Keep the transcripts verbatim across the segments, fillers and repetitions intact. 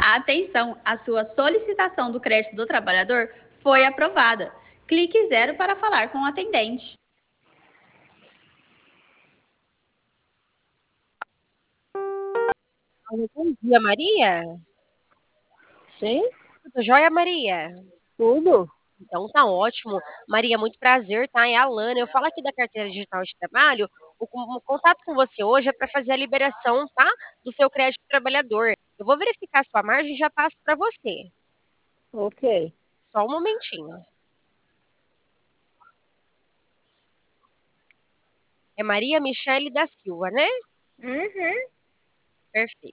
Atenção, a sua solicitação do crédito do trabalhador foi aprovada. Clique zero para falar com o atendente. Alô, bom dia, Maria? Sim, Tudo jóia, Maria? tudo. Então tá ótimo. Maria, muito prazer, tá? É a Lana. Eu falo aqui da carteira digital de trabalho. O, con- o contato com você hoje é para fazer a liberação, tá? Do seu crédito trabalhador. Eu vou verificar a sua margem e já passo para você. Ok. Só um momentinho. É Maria Michele da Silva, né? Uhum. Perfeito.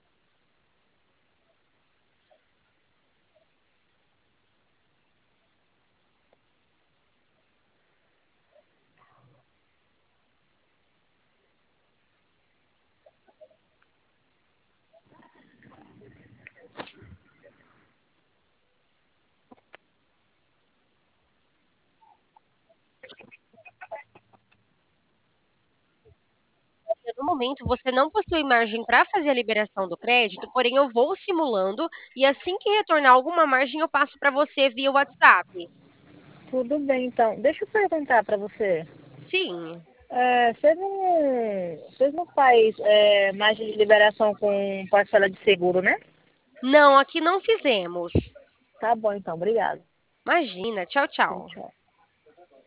No momento, você não possui margem para fazer a liberação do crédito, porém eu vou simulando e assim que retornar alguma margem eu passo para você via WhatsApp. Tudo bem, então. Deixa eu perguntar para você. Sim. É, você não, vocês não faz é, margem de liberação com parcela de seguro, né? Não, aqui não fizemos. Tá bom, então. Obrigado. Imagina. Tchau, Tchau, tchau. tchau.